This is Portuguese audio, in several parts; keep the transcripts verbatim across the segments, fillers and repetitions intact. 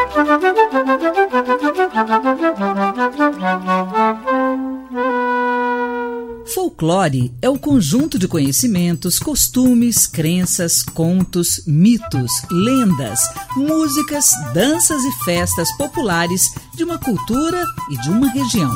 Folclore é o conjunto de conhecimentos, costumes, crenças, contos, mitos, lendas, músicas, danças e festas populares de uma cultura e de uma região.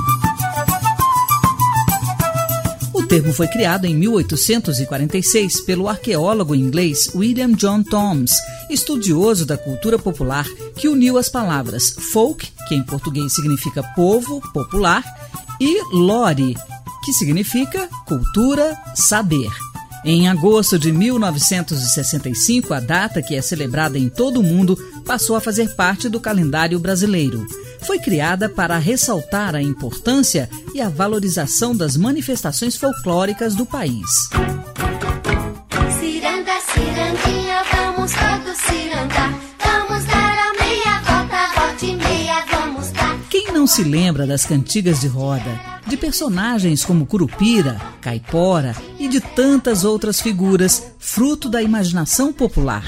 O termo foi criado em mil oitocentos e quarenta e seis pelo arqueólogo inglês William John Thoms, estudioso da cultura popular, que uniu as palavras folk, que em português significa povo, popular, e lore, que significa cultura, saber. Em agosto de mil novecentos e sessenta e cinco, a data, que é celebrada em todo o mundo, passou a fazer parte do calendário brasileiro. Foi criada para ressaltar a importância e a valorização das manifestações folclóricas do país. Ciranda, cirandinha, vamos todos cirandar. Vamos dar a meia volta, volta e meia, vamos dar. Quem não se lembra das cantigas de roda, de personagens como Curupira, Caipora e de tantas outras figuras, fruto da imaginação popular?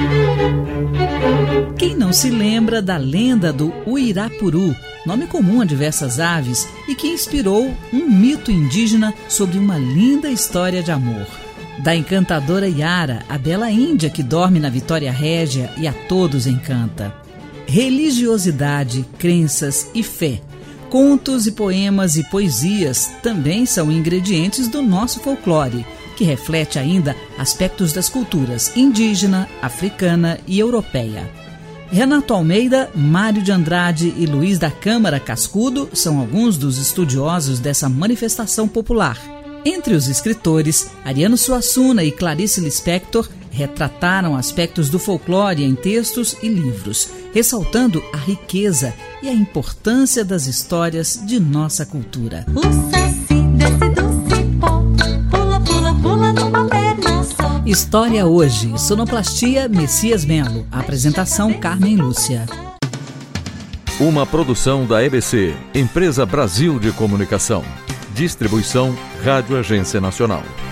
Quem não se lembra da lenda do Uirapuru, nome comum a diversas aves e que inspirou um mito indígena sobre uma linda história de amor? Da encantadora Yara, a bela índia que dorme na Vitória Régia e a todos encanta. Religiosidade, crenças e fé. Contos e poemas e poesias também são ingredientes do nosso folclore, que reflete ainda aspectos das culturas indígena, africana e europeia. Renato Almeida, Mário de Andrade e Luiz da Câmara Cascudo são alguns dos estudiosos dessa manifestação popular. Entre os escritores, Ariano Suassuna e Clarice Lispector retrataram aspectos do folclore em textos e livros, ressaltando a riqueza e a importância das histórias de nossa cultura. O saci desce do cipó, pula, pula, pula no balanço. História hoje, sonoplastia Messias Melo, apresentação Carmen Lúcia. Uma produção da E B C, Empresa Brasil de Comunicação. Distribuição Rádio Agência Nacional.